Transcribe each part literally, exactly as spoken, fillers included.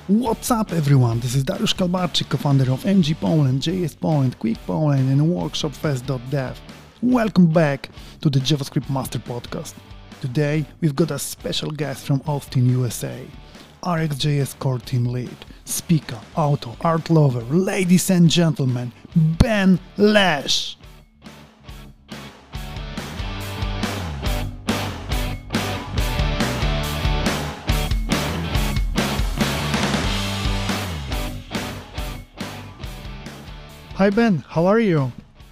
What's up everyone, this is Dariusz Kalbarczyk, co-founder of M G Poland, J S Poland, Quick Poland and workshop fest dot dev. Welcome back to the JavaScript Master Podcast. Today we've got a special guest from Austin, U S A. R X J S core team lead, speaker, author, art lover, ladies and gentlemen, Ben Lesh. Hi Ben, how are you?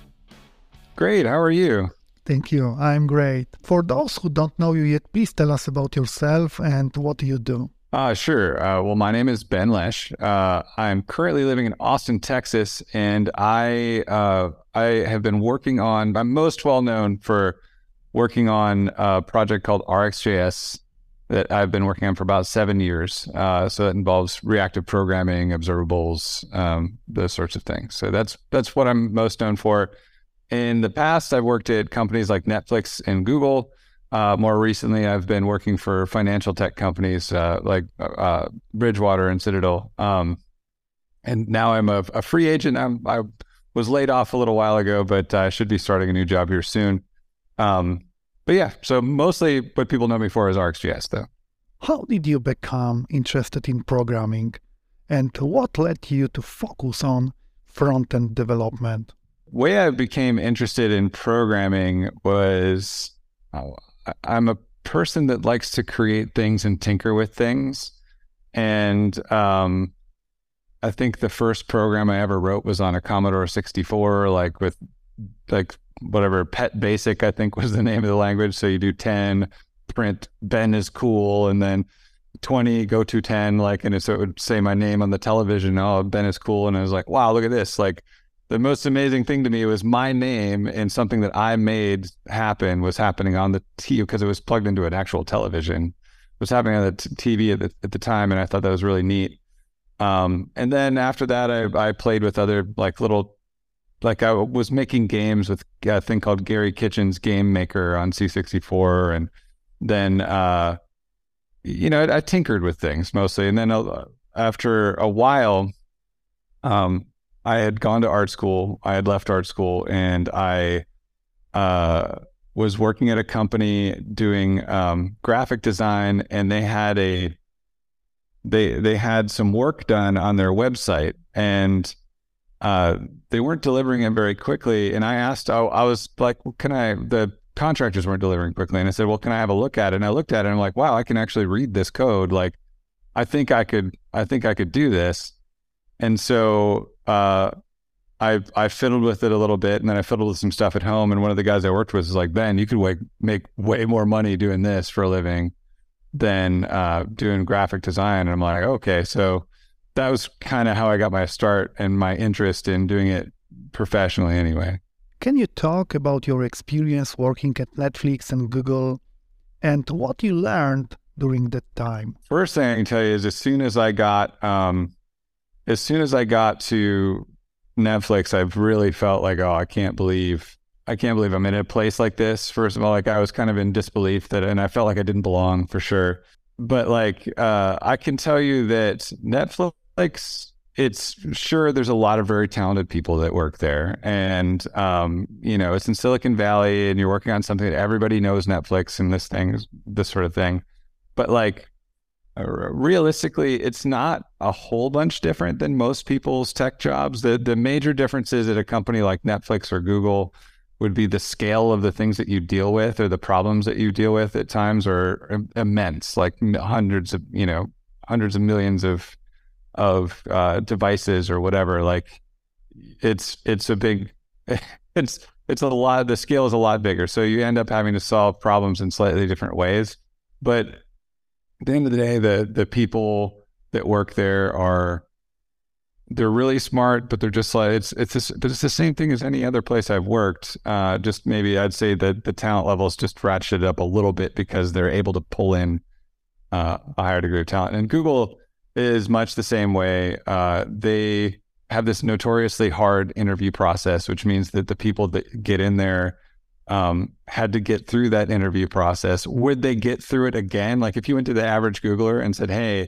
Great, how are you? Thank you, I'm great. For those who don't know you yet, please tell us about yourself and what do you do? Uh, sure. Uh, well, my name is Ben Lesh. Uh, I'm currently living in Austin, Texas, and I uh, I have been working on, I'm most well known for working on a project called R X J S that I've been working on for about seven years. Uh, so that involves reactive programming, observables, um, those sorts of things. So that's that's what I'm most known for. In the past, I've worked at companies like Netflix and Google. Uh, more recently, I've been working for financial tech companies uh, like uh, Bridgewater and Citadel. Um, and now I'm a, a free agent. I'm, I was laid off a little while ago, but I should be starting a new job here soon. Um, But yeah, so mostly what people know me for is R X J S though. How did you become interested in programming and what led you to focus on front-end development? The way I became interested in programming was, oh, I'm a person that likes to create things and tinker with things. And um, I think the first program I ever wrote was on a Commodore sixty-four, like with like whatever, Pet Basic, I think was the name of the language. So you do ten, print Ben is cool, and then twenty, go to ten, like, and so it would say my name on the television, oh, Ben is cool. And I was like, wow, look at this. Like the most amazing thing to me was my name and something that I made happen was happening on the T V because it was plugged into an actual television. It was happening on the t- TV at the, at the time. And I thought that was really neat. Um, and then after that, I, I played with other like little Like I was making games with a thing called Gary Kitchen's Game Maker on C sixty-four. And then, uh, you know, I, I tinkered with things mostly. And then uh, after a while, um, I had gone to art school. I had left art school and I uh, was working at a company doing um, graphic design, and they had a, they, they had some work done on their website, and uh, they weren't delivering it very quickly. And I asked, I, I was like, well, can I, the contractors weren't delivering quickly. And I said, well, can I have a look at it? And I looked at it and I'm like, wow, I can actually read this code. Like, I think I could, I think I could do this. And so, uh, I, I fiddled with it a little bit, and then I fiddled with some stuff at home. And one of the guys I worked with was like, Ben, you could way, make way more money doing this for a living than, uh, doing graphic design. And I'm like, okay. So that was kind of how I got my start and my interest in doing it professionally anyway. Can you talk about your experience working at Netflix and Google and what you learned during that time? First thing I can tell you is as soon as I got, um, as soon as I got to Netflix, I've really felt like, oh, I can't believe, I can't believe I'm in a place like this. First of all, like I was kind of in disbelief that, and I felt like I didn't belong for sure. But like, uh, I can tell you that Netflix, it's sure there's a lot of very talented people that work there. And, um, you know, it's in Silicon Valley and you're working on something that everybody knows Netflix and this thing, this sort of thing. But like, realistically, it's not a whole bunch different than most people's tech jobs. The, the major differences at a company like Netflix or Google would be the scale of the things that you deal with or the problems that you deal with at times are immense, like hundreds of, you know, hundreds of millions of of uh, devices or whatever. Like it's, it's a big, it's, it's a lot, the scale is a lot bigger. So you end up having to solve problems in slightly different ways. But at the end of the day, the, the people that work there are, they're really smart, but they're just like, it's, it's, this, but it's the same thing as any other place I've worked. Uh, just maybe I'd say that the talent levels just ratcheted up a little bit because they're able to pull in uh, a higher degree of talent. And Google is much the same way. Uh, they have this notoriously hard interview process, which means that the people that get in there um, had to get through that interview process. Would they get through it again? Like if you went to the average Googler and said, hey,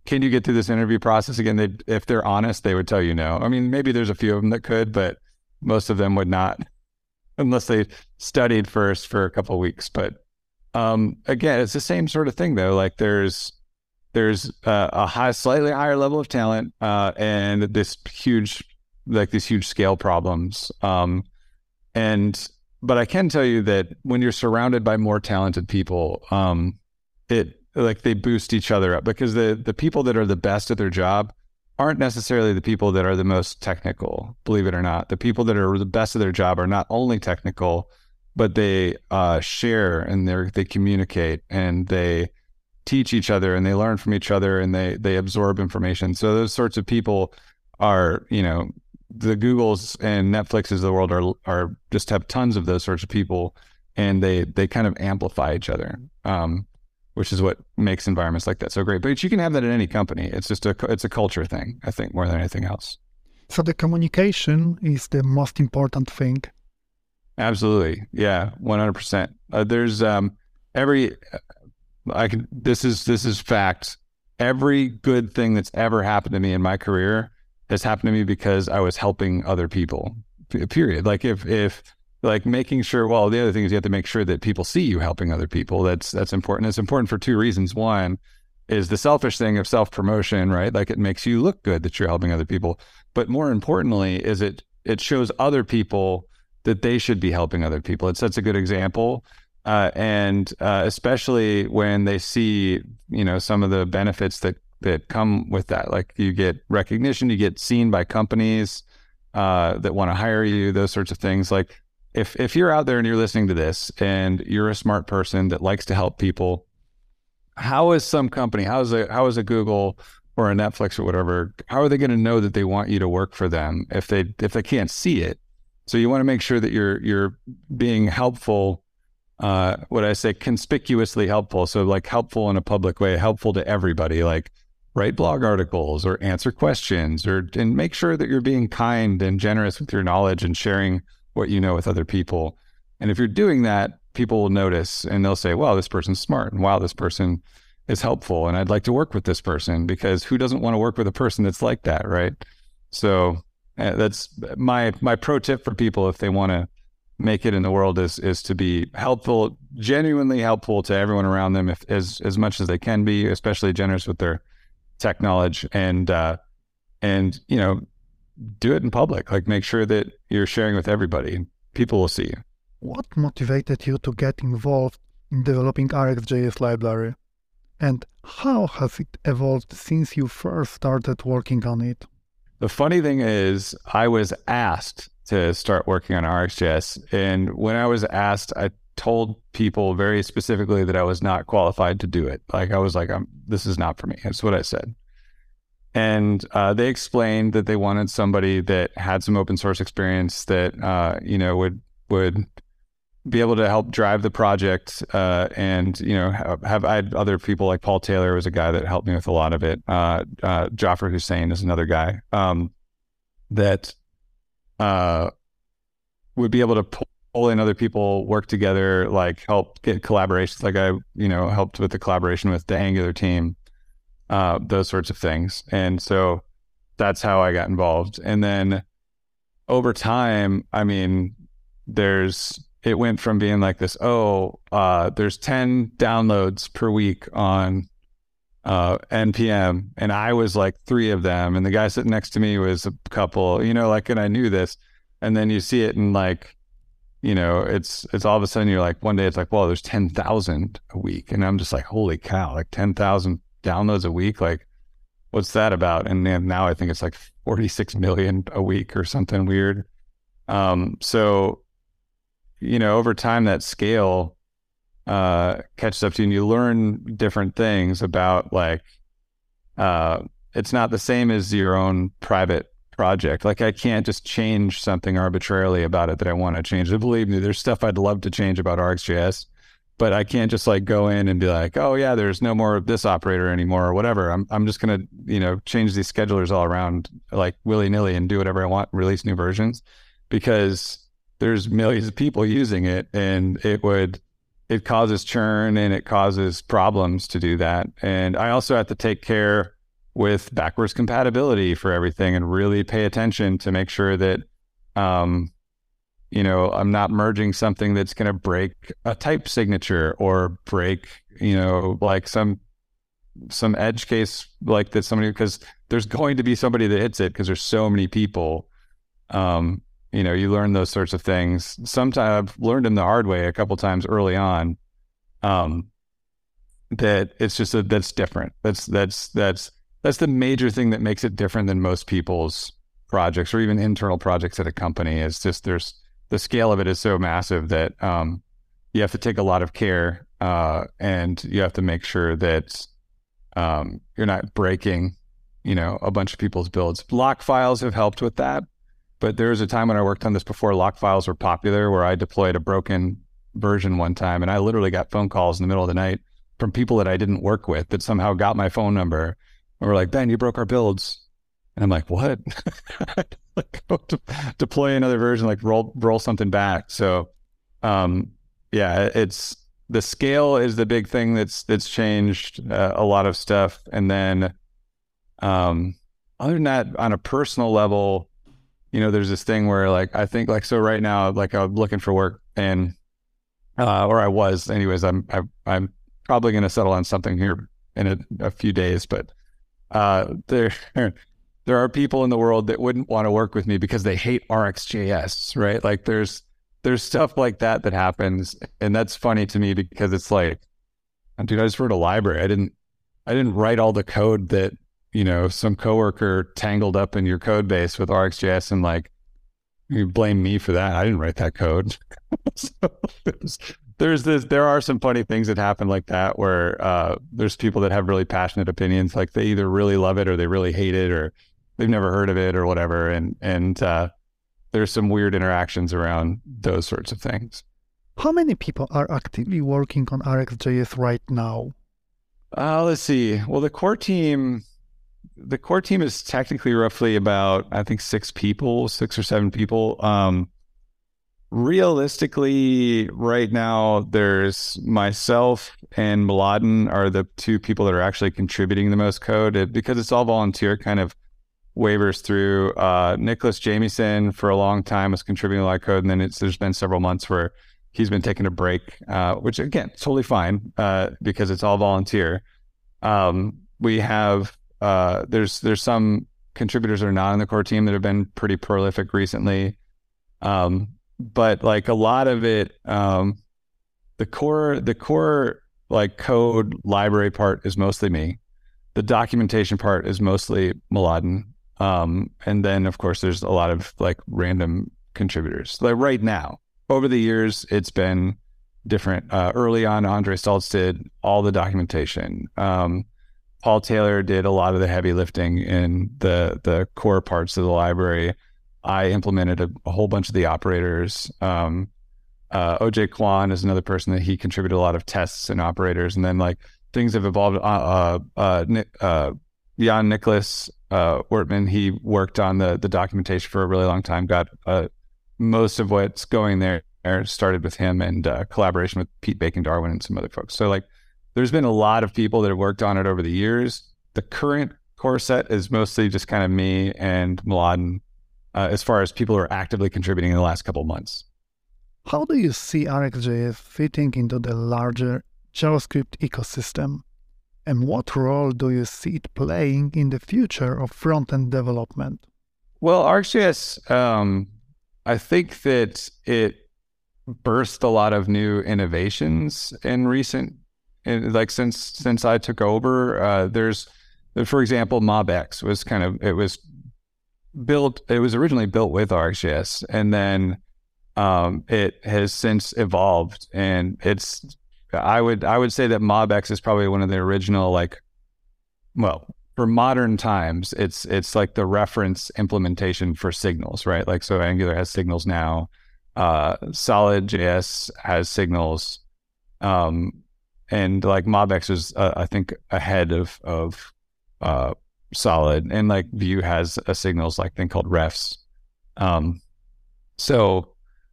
can you get through this interview process again? They, if they're honest, they would tell you no. I mean, maybe there's a few of them that could, but most of them would not, unless they studied first for a couple of weeks. But um, again, it's the same sort of thing though. Like there's, there's uh, a high, slightly higher level of talent uh, and this huge, like these huge scale problems. Um, and, but I can tell you that when you're surrounded by more talented people, um, it, like they boost each other up, because the the people that are the best at their job aren't necessarily the people that are the most technical, believe it or not. The people that are the best at their job are not only technical, but they uh, share and they they communicate and they teach each other and they learn from each other and they they absorb information. So those sorts of people are, you know, the Googles and Netflixes of the world are are just have tons of those sorts of people, and they they kind of amplify each other. Um, which is what makes environments like that so great. But you can have that in any company. It's just a, it's a culture thing, I think, more than anything else. So the communication is the most important thing. Absolutely. Yeah. one hundred percent. Uh, there's um, every, I can, this is, this is fact. Every good thing that's ever happened to me in my career has happened to me because I was helping other people, period. Like if, if, like making sure, well, the other thing is you have to make sure that people see you helping other people. That's, that's important. It's important for two reasons. One is the selfish thing of self-promotion, right? Like it makes you look good that you're helping other people. But more importantly is it, it shows other people that they should be helping other people. It sets a good example. Uh, and uh, especially when they see, you know, some of the benefits that, that come with that. Like you get recognition, you get seen by companies uh, that want to hire you, those sorts of things. Like, If if you're out there and you're listening to this and you're a smart person that likes to help people, how is some company, how is a how is a Google or a Netflix or whatever, how are they going to know that they want you to work for them if they if they can't see it? So you want to make sure that you're you're being helpful, uh, what I say, conspicuously helpful. So like helpful in a public way, helpful to everybody. Like write blog articles or answer questions, or and make sure that you're being kind and generous with your knowledge and sharing what you know with other people. And if you're doing that, people will notice and they'll say, wow, this person's smart, and wow, this person is helpful, and I'd like to work with this person, because who doesn't want to work with a person that's like that, right? So uh, that's my my pro tip for people if they want to make it in the world is is to be helpful, genuinely helpful to everyone around them, if as as much as they can be, especially generous with their tech knowledge, and uh, and you know, do it in public. Like make sure that you're sharing with everybody. People will see you. What motivated you to get involved in developing R X J S library? And how has it evolved since you first started working on it? The funny thing is, I was asked to start working on R X J S. And when I was asked, I told people very specifically that I was not qualified to do it. Like I was like, I'm, this is not for me. That's what I said. And uh, they explained that they wanted somebody that had some open source experience, that uh, you know would would be able to help drive the project, uh, and you know have, have I had other people like Paul Taylor was a guy that helped me with a lot of it. Uh, uh, Jafar Hussain is another guy um, that uh, would be able to pull, pull in other people, work together, like help get collaborations. Like I you know helped with the collaboration with the Angular team. Uh, those sorts of things. And so that's how I got involved. And then over time, I mean, there's, it went from being like this, oh, uh, there's ten downloads per week on uh, N P M. And I was like three of them. And the guy sitting next to me was a couple, you know, like, and I knew this. And then you see it in like, you know, it's, it's all of a sudden you're like, one day it's like, well, there's ten thousand a week. And I'm just like, holy cow, like ten thousand downloads a week, like what's that about? And then now I think it's like forty-six million a week or something weird. Um, so, you know, over time that scale uh, catches up to you, and you learn different things about like, uh, it's not the same as your own private project. Like I can't just change something arbitrarily about it that I want to change. And believe me, there's stuff I'd love to change about R X J S, but I can't just like go in and be like, oh yeah, there's no more of this operator anymore or whatever. I'm I'm just gonna, you know, change these schedulers all around like willy-nilly and do whatever I want, release new versions, because there's millions of people using it, and it would, it causes churn and it causes problems to do that. And I also have to take care with backwards compatibility for everything and really pay attention to make sure that, um, you know, I'm not merging something that's going to break a type signature or break, you know, like some some edge case like that somebody, because there's going to be somebody that hits it because there's so many people. Um, you know, you learn those sorts of things. Sometimes I've learned them the hard way a couple times early on. Um, that it's just a, that's different. That's that's that's that's the major thing that makes it different than most people's projects or even internal projects at a company. Is just there's the scale of it is so massive that um, you have to take a lot of care uh, and you have to make sure that um, you're not breaking, you know, a bunch of people's builds. Lock files have helped with that, but there was a time when I worked on this before lock files were popular where I deployed a broken version one time, and I literally got phone calls in the middle of the night from people that I didn't work with that somehow got my phone number and were like, Ben, you broke our builds. And I'm like, what? Like, go to deploy another version, like roll roll something back. So um, yeah, it's the scale is the big thing that's that's changed uh, a lot of stuff. And then um, other than that, on a personal level, you know, there's this thing where like, I think like, so right now, like I'm looking for work and, uh, or I was anyways, I'm, I, I'm probably going to settle on something here in a, a few days, but uh, there, there are people in the world that wouldn't want to work with me because they hate R X J S, right? Like there's, there's stuff like that that happens. And that's funny to me because it's like, dude, I just wrote a library. I didn't, I didn't write all the code that, you know, some coworker tangled up in your code base with R X J S and like, you blame me for that. I didn't write that code. So there's, there's this, there are some funny things that happen like that where uh, there's people that have really passionate opinions. Like they either really love it or they really hate it or they've never heard of it or whatever. And, and uh, there's some weird interactions around those sorts of things. How many people are actively working on R X J S right now? Uh, let's see. Well, the core team, the core team is technically roughly about, I think, six people, six or seven people. Um, realistically, right now, there's myself and Mladen are the two people that are actually contributing the most code. It, because it's all volunteer, kind of wavers through. Uh, Nicholas Jamieson for a long time was contributing a lot of code, and then it's, there's been several months where he's been taking a break, uh, which again, totally fine uh, because it's all volunteer. Um, we have Uh, there's there's some contributors that are not on the core team that have been pretty prolific recently, um, but like a lot of it, um, the core the core like code library part is mostly me. The documentation part is mostly Mladen, um, and then of course there's a lot of like random contributors. Like right now, over the years, it's been different. Uh, early on, Andre Staltz did all the documentation. Um, Paul Taylor did a lot of the heavy lifting in the the core parts of the library. I implemented a, a whole bunch of the operators. Um, uh, O J Kwan is another person that he contributed a lot of tests and operators. And then like things have evolved. Uh, uh, uh, uh, Jan Nicholas uh, Wortman, he worked on the the documentation for a really long time. Got uh, most of what's going there started with him and uh, collaboration with Pete Bacon Darwin and some other folks. So like, there's been a lot of people that have worked on it over the years. The current core set is mostly just kind of me and Mladen uh, as far as people who are actively contributing in the last couple of months. How do you see R X J S fitting into the larger JavaScript ecosystem? And what role do you see it playing in the future of front-end development? Well, R X J S, um, I think that it birthed a lot of new innovations in recent And like since since I took over, uh, there's, for example, MobX was kind of, it was built, it was originally built with R X J S, and then um, it has since evolved, and it's, I would I would say that MobX is probably one of the original, like, well, for modern times, it's it's like the reference implementation for signals, right? Like, so Angular has signals now, uh, Solid.js has signals. Um, And like MobX is, uh, I think, ahead of of uh, Solid, and like Vue has a signals like thing called refs. Um, so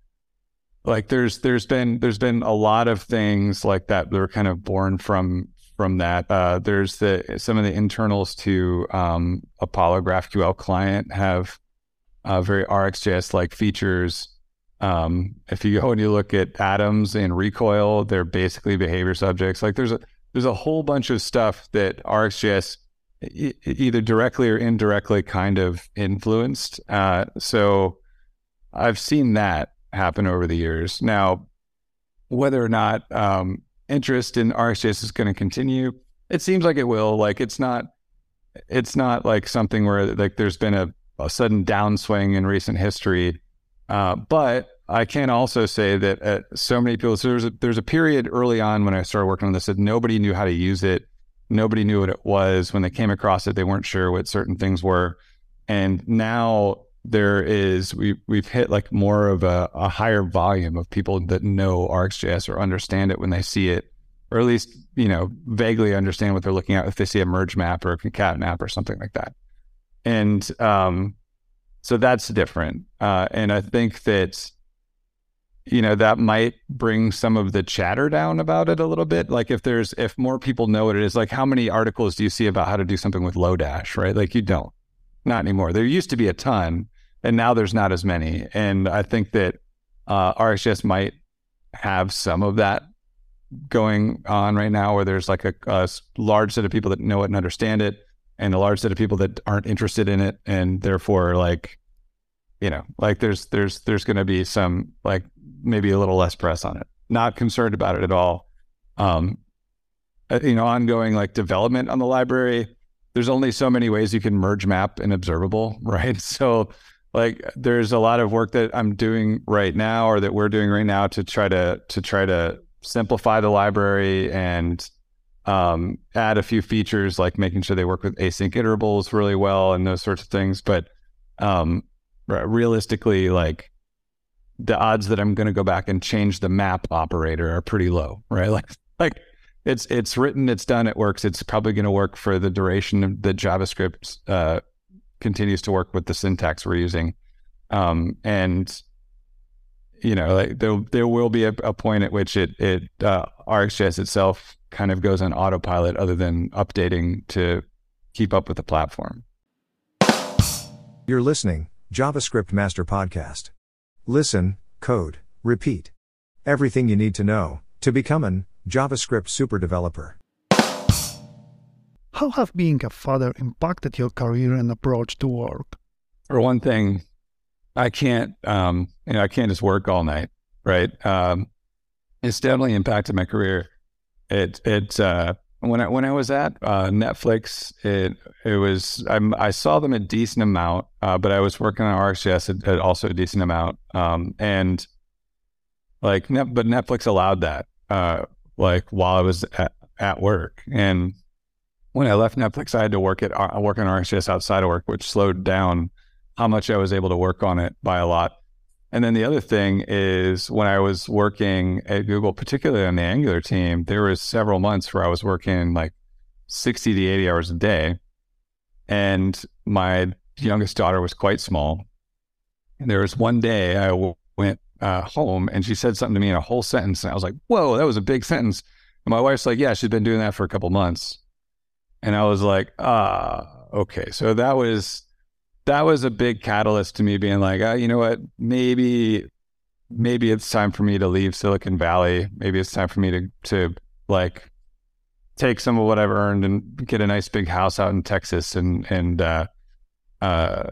like there's there's been there's been a lot of things like that that are kind of born from from that. Uh, there's the some of the internals to um, Apollo GraphQL client have uh, very RxJS-like features. Um, if you go and you look at atoms and recoil, they're basically behavior subjects. Like there's a there's a whole bunch of stuff that RxJS e- either directly or indirectly kind of influenced. Uh, so I've seen that happen over the years. Now, whether or not um, interest in RxJS is going to continue, it seems like it will. Like it's not it's not like something where like there's been a, a sudden downswing in recent history. Uh, but I can also say that uh, so many people, so there's a, there's a period early on when I started working on this that nobody knew how to use it. Nobody knew what it was. When they came across it, they weren't sure what certain things were. And now there is, we, we've hit like more of a, a higher volume of people that know RxJS or understand it when they see it, or at least, you know, vaguely understand what they're looking at if they see a merge map or a concat map or something like that. And, um, So that's different. Uh, and I think that, you know, that might bring some of the chatter down about it a little bit. Like if there's, if more people know what it is, like how many articles do you see about how to do something with Lodash, right? Like you don't, not anymore. There used to be a ton and now there's not as many. And I think that uh, RxJS might have some of that going on right now where there's like a, a large set of people that know it and understand it, and a large set of people that aren't interested in it, and therefore, like, you know, like there's there's there's going to be some like maybe a little less press on it. Not concerned about it at all. Um, you know, ongoing like development on the library. There's only so many ways you can merge map an observable, right? So, like, there's a lot of work that I'm doing right now, or that we're doing right now, to try to to try to simplify the library and Um, add a few features like making sure they work with async iterables really well and those sorts of things. But um, realistically, like the odds that I'm going to go back and change the map operator are pretty low, right? Like, like it's it's written, it's done, it works. It's probably going to work for the duration of the JavaScript uh, continues to work with the syntax we're using. Um, and you know, like there there will be a, a point at which it it uh, RxJS itself kind of goes on autopilot other than updating to keep up with the platform. You're listening, JavaScript Master Podcast. Listen, code, repeat. Everything you need to know to become an JavaScript super developer. How have being a father impacted your career and approach to work? For one thing, I can't, um, you know, I can't just work all night, right? Um, it's definitely impacted my career. It it uh, when I when I was at uh, Netflix, it it was I'm, I saw them a decent amount, uh, but I was working on RxJS at, at also a decent amount, um, and like net, but Netflix allowed that, uh, like while I was at, at work. And when I left Netflix, I had to work at uh, work on RxJS outside of work, which slowed down how much I was able to work on it by a lot. And then the other thing is when I was working at Google, particularly on the Angular team, there was several months where I was working like sixty to eighty hours a day. And my youngest daughter was quite small. And there was one day I w- went uh, home and she said something to me in a whole sentence. And I was like, whoa, that was a big sentence. And my wife's like, yeah, she's been doing that for a couple months. And I was like, ah, okay. So that was... that was a big catalyst to me being like, oh, you know what, maybe, maybe it's time for me to leave Silicon Valley. Maybe it's time for me to, to like take some of what I've earned and get a nice big house out in Texas and, and, uh, uh,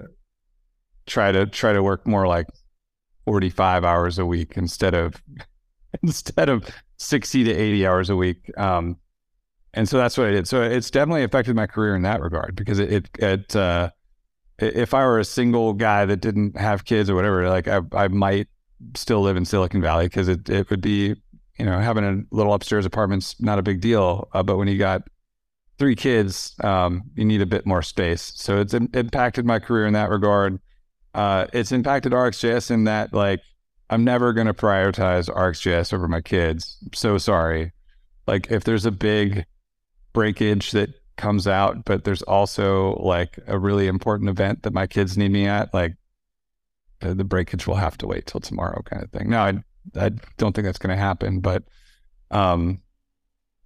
try to, try to work more like forty-five hours a week instead of, instead of sixty to eighty hours a week. Um, and so that's what I did. So it's definitely affected my career in that regard, because it, it, it uh, if I were a single guy that didn't have kids or whatever, like I, I might still live in Silicon Valley, because it, it would be, you know, having a little upstairs apartment's not a big deal. Uh, but when you got three kids, um, you need a bit more space. So it's im- impacted my career in that regard. Uh, it's impacted RxJS in that, like, I'm never going to prioritize RxJS over my kids. I'm so sorry. Like, if there's a big breakage that comes out, but there's also like a really important event that my kids need me at, like the, the breakage will have to wait till tomorrow, kind of thing. Now, I I don't think that's going to happen, but um,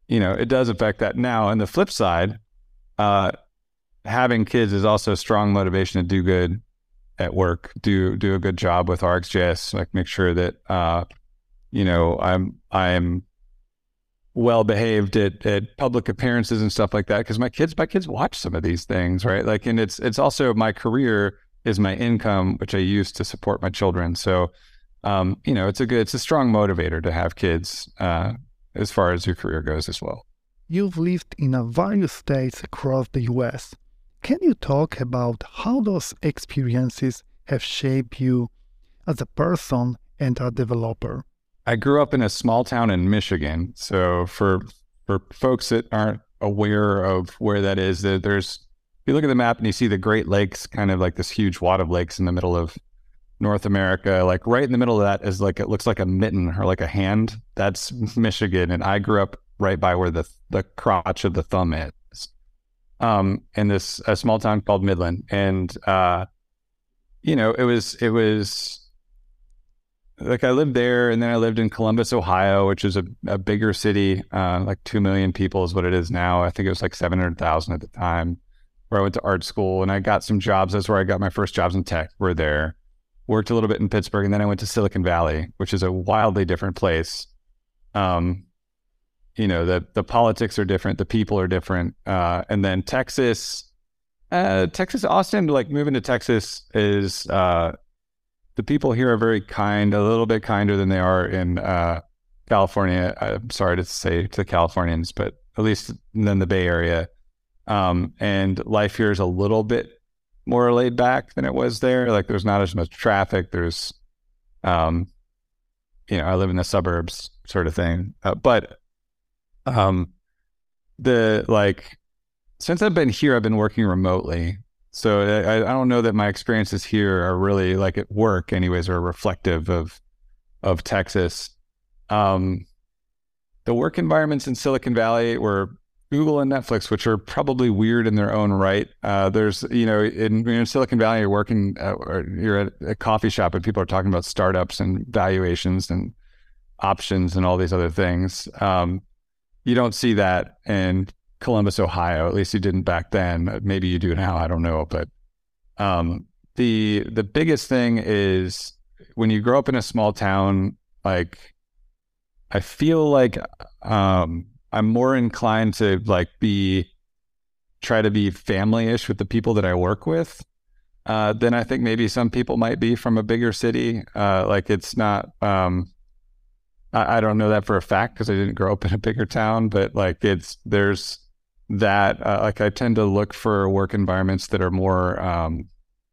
you know, it does affect that. Now, on the flip side, uh, having kids is also a strong motivation to do good at work, do do a good job with R X J S, like make sure that, uh, you know, I'm I'm well behaved at, at public appearances and stuff like that, because my kids my kids watch some of these things, right? Like, and it's it's also my career is my income, which I use to support my children. So, um, you know, it's a good it's a strong motivator to have kids uh, as far as your career goes as well. You've lived in a various states across the U S. Can you talk about how those experiences have shaped you as a person and a developer? I grew up in a small town in Michigan. So for for folks that aren't aware of where that is, there's, if you look at the map and you see the Great Lakes, kind of like this huge wad of lakes in the middle of North America, like right in the middle of that is like, it looks like a mitten or like a hand. That's Michigan. And I grew up right by where the the crotch of the thumb is, um, in this a small town called Midland. And, uh, you know, it was, it was, like I lived there, and then I lived in Columbus, Ohio, which is a, a bigger city, uh, like two million people is what it is now. I think it was like seven hundred thousand at the time, where I went to art school, and I got some jobs. That's where I got my first jobs in tech, were there. Worked a little bit in Pittsburgh, and then I went to Silicon Valley, which is a wildly different place. Um, you know, the the politics are different, the people are different. Uh, and then Texas, uh, Texas, Austin, like moving to Texas is, uh, the people here are very kind, a little bit kinder than they are in uh, California. I'm sorry to say to the Californians, but at least than the Bay Area. Um, and life here is a little bit more laid back than it was there. Like there's not as much traffic. There's, um, you know, I live in the suburbs sort of thing. Uh, but um, the, like, since I've been here, I've been working remotely. So I, I don't know that my experiences here are really, like at work anyways, are reflective of, of Texas. Um, the work environments in Silicon Valley were Google and Netflix, which are probably weird in their own right. Uh, there's, you know, in, in Silicon Valley, you're working, at, or you're at a coffee shop and people are talking about startups and valuations and options and all these other things. Um, you don't see that in Columbus, Ohio. At least you didn't back then. Maybe you do now. I don't know. But um, the the biggest thing is when you grow up in a small town, like I feel like um, I'm more inclined to like be try to be family-ish with the people that I work with uh, than I think maybe some people might be from a bigger city. Uh, like it's not. Um, I, I don't know that for a fact because I didn't grow up in a bigger town. But like it's there's. that uh, like I tend to look for work environments that are more um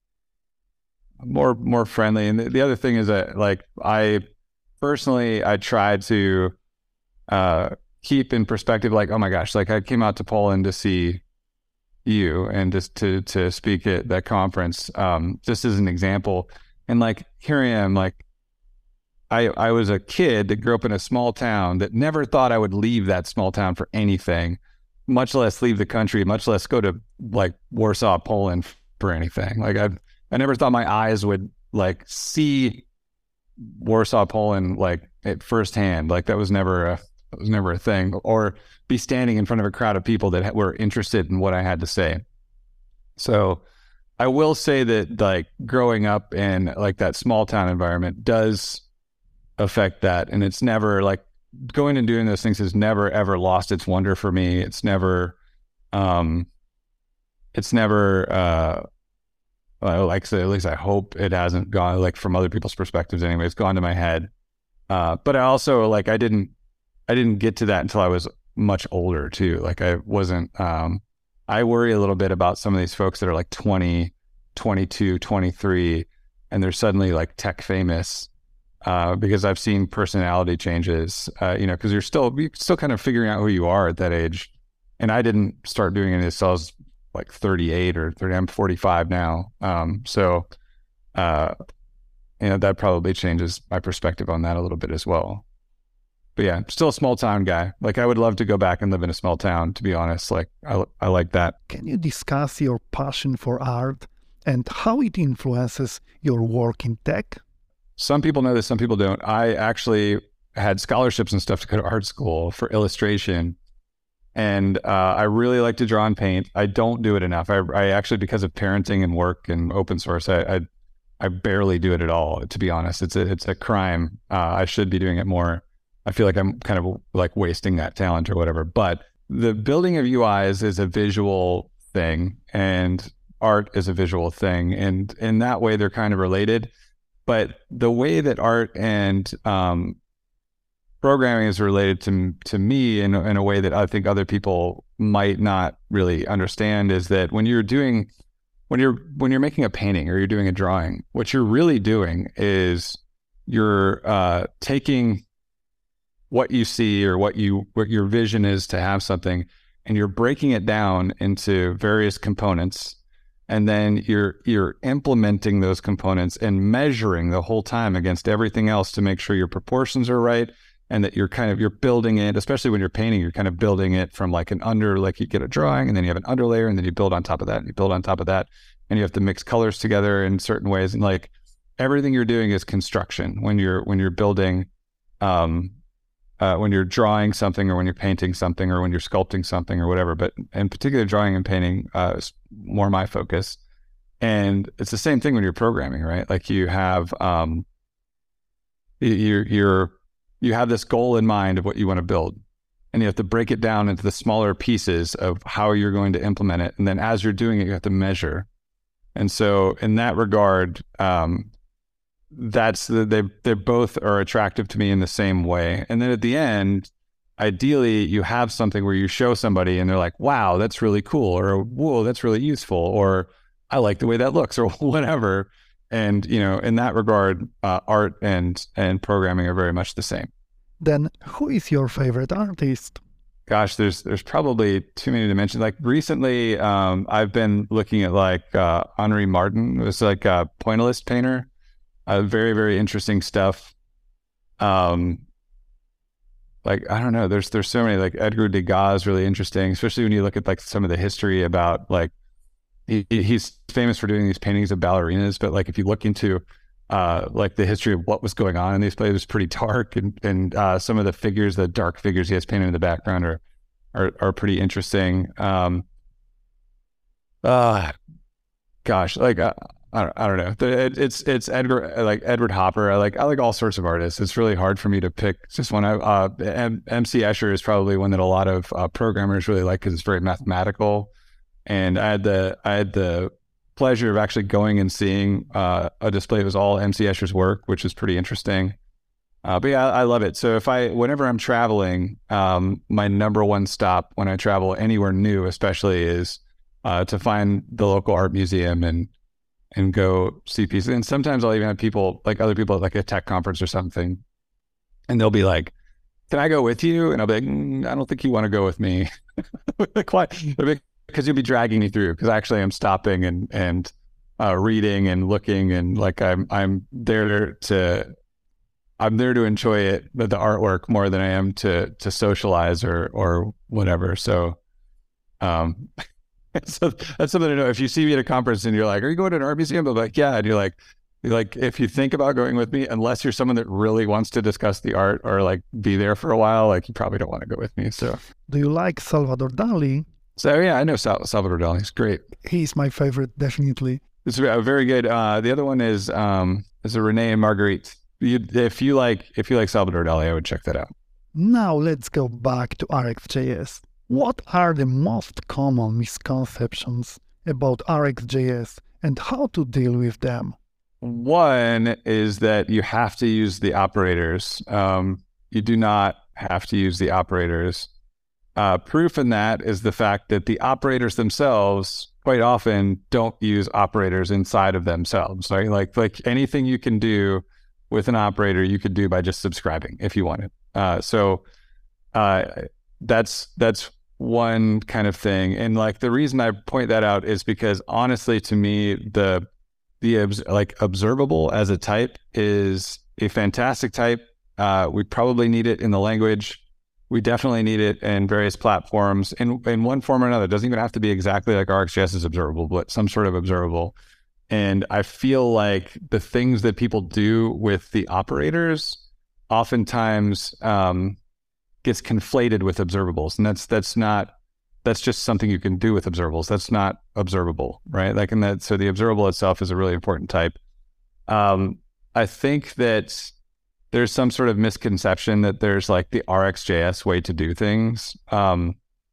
more more friendly. And the, the other thing is that like I personally I try to uh keep in perspective, like, oh my gosh, like I came out to Poland to see you and just to to speak at that conference, um just as an example. And like here I am, like I I was a kid that grew up in a small town that never thought I would leave that small town for anything, much less leave the country, much less go to like Warsaw, Poland for anything. Like I, I never thought my eyes would like see Warsaw, Poland, like at firsthand. Like that was never a, that was never a thing. Or be standing in front of a crowd of people that were interested in what I had to say. So I will say that like growing up in like that small town environment does affect that, and it's never like. Going and doing those things has never ever lost its wonder for me. It's never, um, it's never, uh, well, like I said, at least I hope it hasn't gone, like from other people's perspectives anyway, it's gone to my head. Uh, but I also like, I didn't, I didn't get to that until I was much older too. Like I wasn't, um, I worry a little bit about some of these folks that are like twenty, twenty-two, twenty-three, and they're suddenly like tech famous. Uh, because I've seen personality changes, uh, you know, because you're still you're still kind of figuring out who you are at that age. And I didn't start doing any of this until I was like thirty-eight or thirty. I'm forty-five now. Um, so, uh, you know, that probably changes my perspective on that a little bit as well. But yeah, I'm still a small town guy. Like I would love to go back and live in a small town, to be honest. Like I, I like that. Can you discuss your passion for art and how it influences your work in tech? Some people know this, some people don't. I actually had scholarships and stuff to go to art school for illustration. And uh, I really like to draw and paint. I don't do it enough. I, I actually, because of parenting and work and open source, I, I I barely do it at all. To be honest, it's a it's a crime. Uh, I should be doing it more. I feel like I'm kind of like wasting that talent or whatever. But the building of U Is is a visual thing, and art is a visual thing, and in that way they're kind of related. But the way that art and um, programming is related to to me in, in a way that I think other people might not really understand is that when you're doing when you're when you're making a painting or you're doing a drawing, what you're really doing is you're uh, taking what you see or what you what your vision is to have something, and you're breaking it down into various components, and then you're you're implementing those components and measuring the whole time against everything else to make sure your proportions are right, and that you're kind of you're building it. Especially when you're painting, you're kind of building it from like an under, like you get a drawing and then you have an underlayer and then you build on top of that and you build on top of that, and you have to mix colors together in certain ways, and like everything you're doing is construction when you're when you're building um Uh, when you're drawing something or when you're painting something or when you're sculpting something or whatever. But in particular, drawing and painting uh, is more my focus. And it's the same thing when you're programming, right? Like you have, um, you're, you're, you have this goal in mind of what you want to build, and you have to break it down into the smaller pieces of how you're going to implement it. And then as you're doing it, you have to measure. And so in that regard, um, that's the, they they both are attractive to me in the same way. And then at the end, ideally you have something where you show somebody and they're like, wow, that's really cool, or whoa, that's really useful, or I like the way that looks, or whatever. And you know, in that regard, uh, art and and programming are very much the same. Then who is your favorite artist? Gosh, there's there's probably too many to mention. Like recently, um, I've been looking at like uh, Henri Martin. It was like a pointillist painter. Uh, very, very interesting stuff. Um, like, I don't know, there's there's so many, like Edgar Degas is really interesting, especially when you look at like some of the history about like, he, he's famous for doing these paintings of ballerinas, but like if you look into uh, like the history of what was going on in these plays, it's pretty dark, and, and uh, some of the figures, the dark figures he has painted in the background are, are, are pretty interesting. Um, uh, gosh, like, uh, I don't, I don't know. It, it's it's Edgar, like Edward Hopper. I like I like all sorts of artists. It's really hard for me to pick just one. I uh, M- MC Escher is probably one that a lot of uh, programmers really like because it's very mathematical. And I had the I had the pleasure of actually going and seeing uh, a display that was all M C Escher's work, which is pretty interesting. Uh, but yeah, I, I love it. So if I whenever I'm traveling, um, my number one stop when I travel anywhere new, especially, is uh, to find the local art museum and. and go see pieces. And sometimes I'll even have people, like other people at like a tech conference or something, and they'll be like, can I go with you? And I'll be like, mm, I don't think you want to go with me. Like, why? Because you'll be dragging me through, because actually I'm stopping and, and uh, reading and looking, and like I'm, I'm there to, I'm there to enjoy it, the, the artwork more than I am to, to socialize or, or whatever. So, um, so that's something to know. If you see me at a conference and you're like, are you going to an art museum? I'm like, yeah. And you're like, you're like, if you think about going with me, unless you're someone that really wants to discuss the art or like be there for a while, like you probably don't want to go with me. So do you like Salvador Dali? So yeah, I know Sal- Salvador Dali. He's great. He's my favorite, definitely. It's very good. Uh, the other one is, um, is a Rene and Marguerite. You, if you like, if you like Salvador Dali, I would check that out. Now let's go back to R X J S. What are the most common misconceptions about R X J S and how to deal with them? One is that you have to use the operators. Um, you do not have to use the operators. Uh, proof in that is the fact that the operators themselves quite often don't use operators inside of themselves, right? Like, like anything you can do with an operator, you could do by just subscribing if you wanted. Uh, so uh, that's that's one kind of thing. And like the reason I point that out is because honestly, to me, the the like observable as a type is a fantastic type. Uh, we probably need it in the language. We definitely need it in various platforms in, in one form or another. It doesn't even have to be exactly like R X J S is observable, but some sort of observable. And I feel like the things that people do with the operators oftentimes um, gets conflated with observables. And that's, that's not, that's just something you can do with observables. That's not observable, right? Like, and that, so the observable itself is a really important type. Um, I think that there's some sort of misconception that there's like the R X J S way to do things. Um,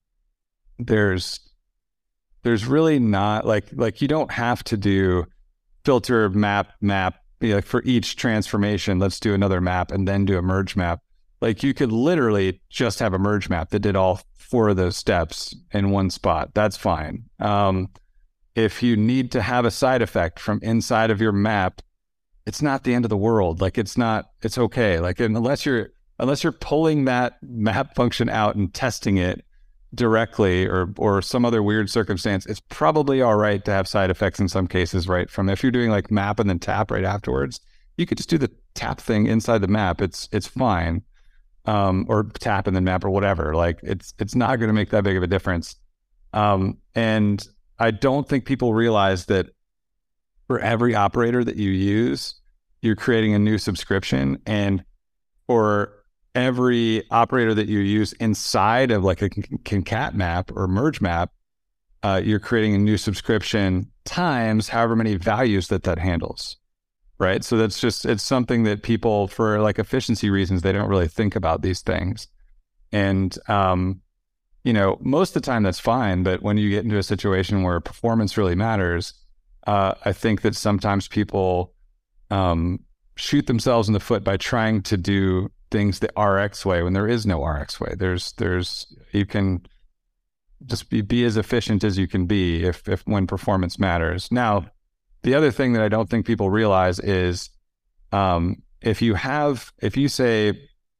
there's, there's really not like, like you don't have to do filter, map, map, you know, like for each transformation, let's do another map and then do a merge map. Like you could literally just have a merge map that did all four of those steps in one spot. That's fine. Um, if you need to have a side effect from inside of your map, it's not the end of the world. Like it's not, it's okay. Like unless you're, unless you're pulling that map function out and testing it directly or, or some other weird circumstance, it's probably all right to have side effects in some cases, right? From if you're doing like map and then tap right afterwards, you could just do the tap thing inside the map. It's, it's fine. Um, or tap and then map or whatever. Like it's, it's not going to make that big of a difference. Um, and I don't think people realize that for every operator that you use, you're creating a new subscription. And for every operator that you use inside of like a concat map or merge map, uh, you're creating a new subscription times however many values that that handles. Right. So that's just, it's something that people, for like efficiency reasons, they don't really think about these things. And, um, you know, most of the time that's fine. But when you get into a situation where performance really matters, uh, I think that sometimes people um, shoot themselves in the foot by trying to do things the R X way when there is no R X way. There's, there's, you can just be, be as efficient as you can be if, if when performance matters. Now, the other thing that I don't think people realize is um, if you have, if you say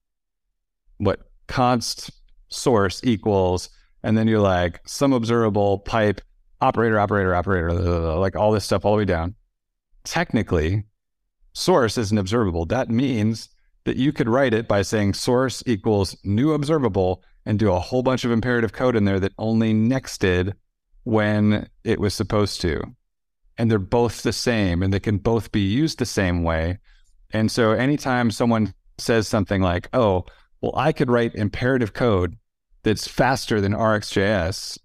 what const source equals, and then you're like some observable pipe operator, operator, operator, blah, blah, blah, like all this stuff all the way down. Technically, source is an observable. That means that you could write it by saying source equals new observable and do a whole bunch of imperative code in there that only nexted when it was supposed to. And they're both the same and they can both be used the same way. And so anytime someone says something like, oh, well, I could write imperative code that's faster than R X J S,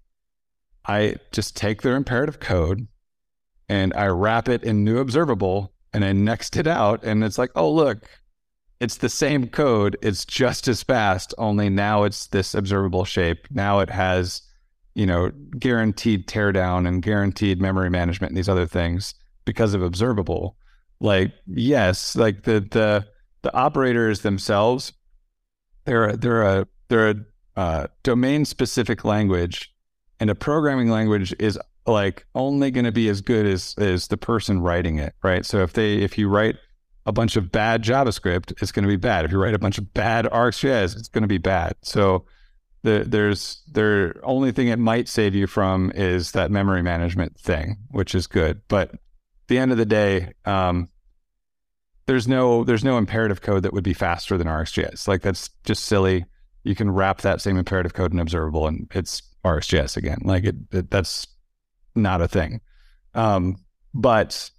I just take their imperative code and I wrap it in new observable and I next it out. And it's like, oh, look, it's the same code. It's just as fast, only now it's this observable shape. Now it has, you know, guaranteed teardown and guaranteed memory management and these other things because of observable. Like, yes, like the the the operators themselves, they're they're a they're a uh, domain specific language, and a programming language is like only going to be as good as as the person writing it, right? So if they if you write a bunch of bad JavaScript, it's going to be bad. If you write a bunch of bad R X J S, it's going to be bad. So The, there's the only thing it might save you from is that memory management thing, which is good. But at the end of the day, um, there's no there's no imperative code that would be faster than R X J S. Like that's just silly. You can wrap that same imperative code in observable, and it's R X J S again. Like it, it that's not a thing. Um, but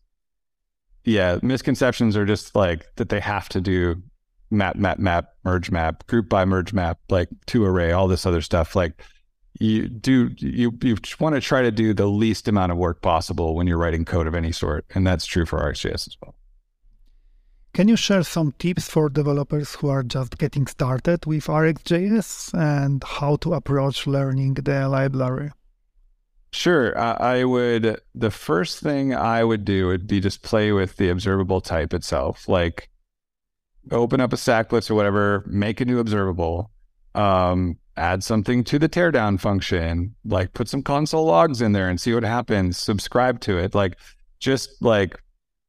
yeah, misconceptions are just like that they have to do map, map, map, merge map, group by merge map, like to array, all this other stuff. Like you do, you, you want to try to do the least amount of work possible when you're writing code of any sort. And that's true for R X J S as well. Can you share some tips for developers who are just getting started with R X J S and how to approach learning the library? Sure. Uh, I would, the first thing I would do would be just play with the observable type itself. Like open up a Stacklets or whatever, make a new observable, um, add something to the teardown function, like put some console logs in there and see what happens, subscribe to it. Like just like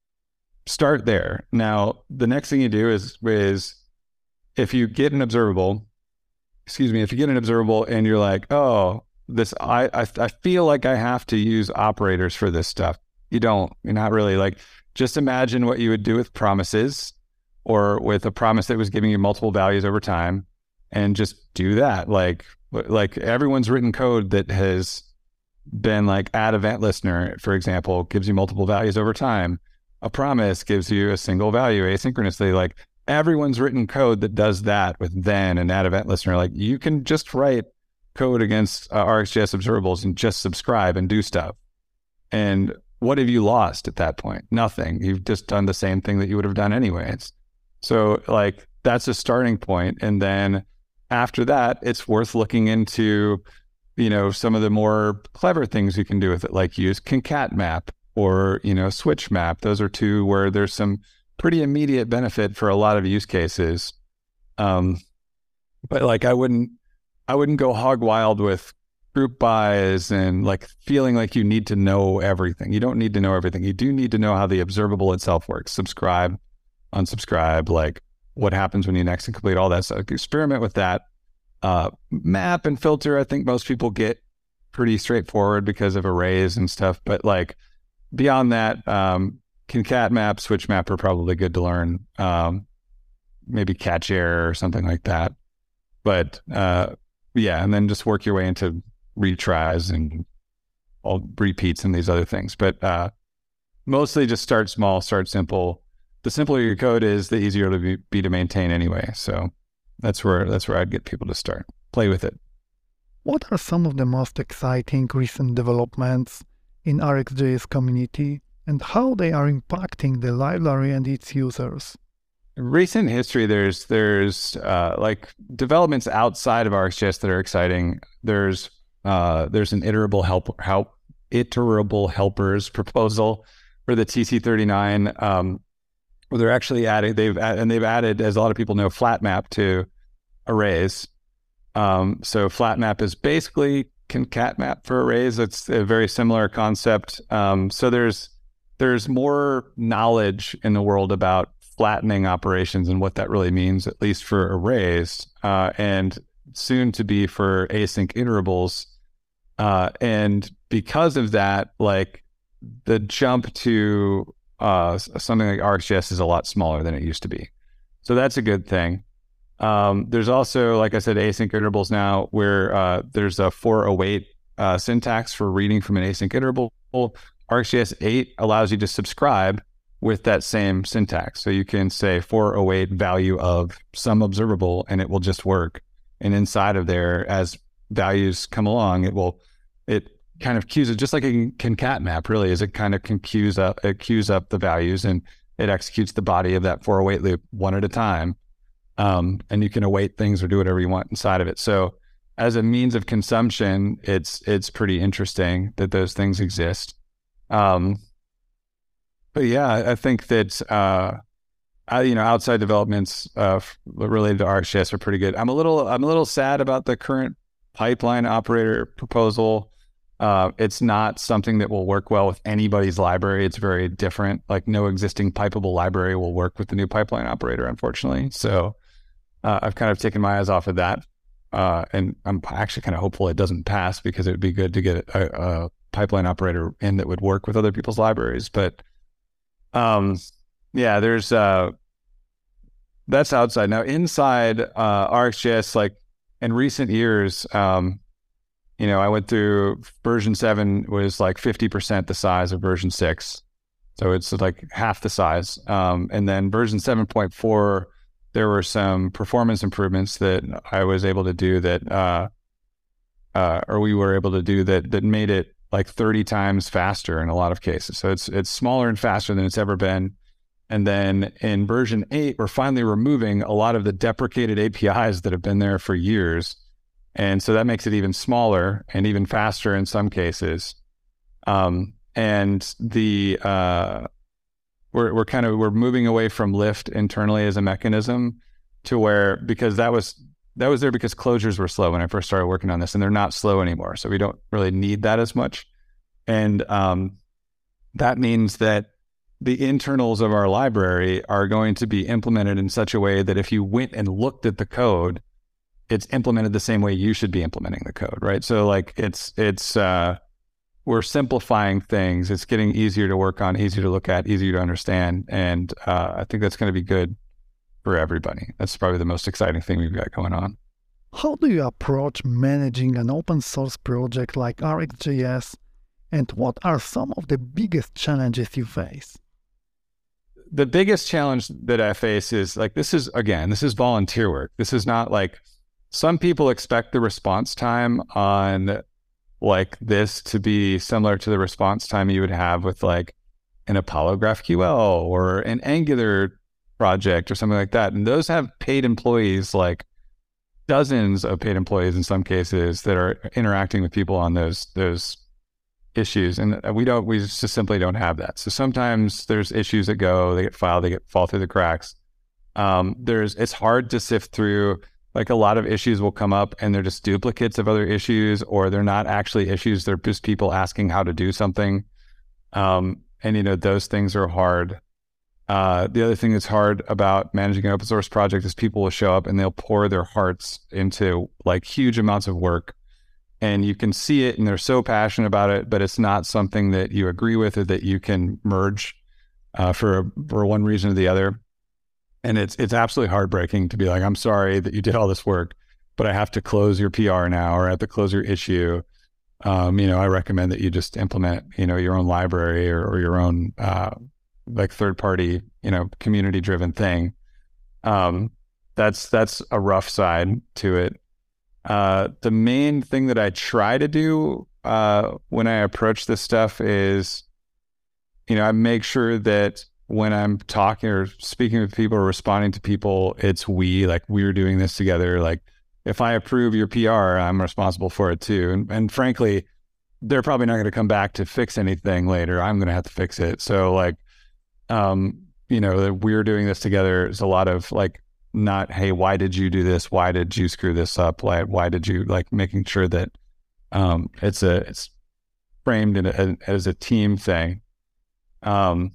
start there. Now, the next thing you do is, is if you get an observable, excuse me, if you get an observable and you're like, oh, this, I, I, I feel like I have to use operators for this stuff. You don't, you're not really. Like, just imagine what you would do with promises or with a promise that was giving you multiple values over time, and just do that. Like, like everyone's written code that has been like add event listener, for example, gives you multiple values over time. A promise gives you a single value asynchronously. Like everyone's written code that does that with then and add event listener. Like you can just write code against uh, RxJS observables and just subscribe and do stuff. And what have you lost at that point? Nothing. You've just done the same thing that you would have done anyways. So like that's a starting point. And then after that, it's worth looking into, you know, some of the more clever things you can do with it, like use concat map or, you know, switch map. Those are two where there's some pretty immediate benefit for a lot of use cases. Um, but like I wouldn't, I wouldn't go hog wild with group buys and like feeling like you need to know everything. You don't need to know everything. You do need to know how the observable itself works. Subscribe, unsubscribe, like what happens when you next and complete all that stuff. Experiment with that. Uh, map and filter, I think most people get pretty straightforward because of arrays and stuff. But like beyond that, um, concat map, switch map are probably good to learn. Um, maybe catch error or something like that. But uh, yeah, and then just work your way into retries and all repeats and these other things. But uh, mostly just start small, start simple. The simpler your code is, the easier it'll be, be to maintain anyway. So that's where that's where I'd get people to start. Play with it. What are some of the most exciting recent developments in RxJS community and how they are impacting the library and its users? In recent history, there's there's uh, like developments outside of RxJS that are exciting. There's uh, there's an iterable help help iterable helpers proposal for the T C thirty-nine. Um, where they're actually adding they've and they've added, as a lot of people know, flat map to arrays. Um, so flat map is basically concat map for arrays. It's a very similar concept. Um, so there's there's more knowledge in the world about flattening operations and what that really means, at least for arrays, uh, and soon to be for async iterables. Uh, and because of that, like the jump to uh, something like RxJS is a lot smaller than it used to be. So that's a good thing. Um, there's also, like I said, async iterables now, where uh, there's a four oh eight uh, syntax for reading from an async iterable. RxJS eight allows you to subscribe with that same syntax. So you can say four oh eight value of some observable and it will just work. And inside of there, as values come along, it will, it kind of queues it, just like a concat map really is. It kind of can queues up, it queues up the values and it executes the body of that four oh eight loop one at a time. Um, and you can await things or do whatever you want inside of it. So as a means of consumption, it's, it's pretty interesting that those things exist. Um, But yeah, I think that, uh, I, you know, outside developments uh, related to RxJS are pretty good. I'm a little, I'm a little sad about the current pipeline operator proposal. Uh, it's not something that will work well with anybody's library. It's very different. Like no existing pipeable library will work with the new pipeline operator, unfortunately. So uh, I've kind of taken my eyes off of that. Uh, and I'm actually kind of hopeful it doesn't pass, because it would be good to get a, a pipeline operator in that would work with other people's libraries. But Um, yeah, there's, uh, that's outside. Now inside, uh, RxJS, like in recent years, um, you know, I went through version seven was like fifty percent the size of version six. So it's like half the size. Um, and then version seven point four, there were some performance improvements that I was able to do that, uh, uh, or we were able to do that, that made it like thirty times faster in a lot of cases. So it's it's smaller and faster than it's ever been. And then in version eight, we're finally removing a lot of the deprecated A P Is that have been there for years. And so that makes it even smaller and even faster in some cases. Um, and the uh, we're we're kind of we're moving away from lift internally as a mechanism to where, because that was That was there because closures were slow when I first started working on this, and they're not slow anymore. So we don't really need that as much. And um, that means that the internals of our library are going to be implemented in such a way that if you went and looked at the code, it's implemented the same way you should be implementing the code, right? So like it's, it's, uh, we're simplifying things. It's getting easier to work on, easier to look at, easier to understand. And uh, I think that's going to be good for everybody. That's probably the most exciting thing we've got going on. How do you approach managing an open source project like RxJS, and what are some of the biggest challenges you face? the biggest challenge that I face is like, this is, again, this is volunteer work. This is not like, some people expect the response time on like this to be similar to the response time you would have with like an Apollo GraphQL or an Angular project or something like that. And those have paid employees, like dozens of paid employees in some cases, that are interacting with people on those, those issues. And we don't, we just simply don't have that. So sometimes there's issues that go, they get filed, they get fall through the cracks. Um, there's, it's hard to sift through. Like a lot of issues will come up and they're just duplicates of other issues, or they're not actually issues. They're just people asking how to do something. Um, and, you know, those things are hard. Uh, the other thing that's hard about managing an open source project is people will show up and they'll pour their hearts into like huge amounts of work, and you can see it and they're so passionate about it, but it's not something that you agree with or that you can merge uh, for, for one reason or the other. And it's it's absolutely heartbreaking to be like, I'm sorry that you did all this work, but I have to close your P R now, or I have to close your issue. Um, you know, I recommend that you just implement, you know, your own library or, or your own uh, like third party, you know, community driven thing. Um, that's that's a rough side to it. Uh, the main thing that I try to do uh, when I approach this stuff is, you know, I make sure that when I'm talking or speaking with people or responding to people, it's we, like we're doing this together. Like if I approve your P R, I'm responsible for it too. And, and frankly, they're probably not going to come back to fix anything later. I'm going to have to fix it. So like, um, you know, that we're doing this together is a lot of like, not, hey, why did you do this? Why did you screw this up? Why, why did you, like, making sure that um, it's a, it's framed in a, as a team thing. Um,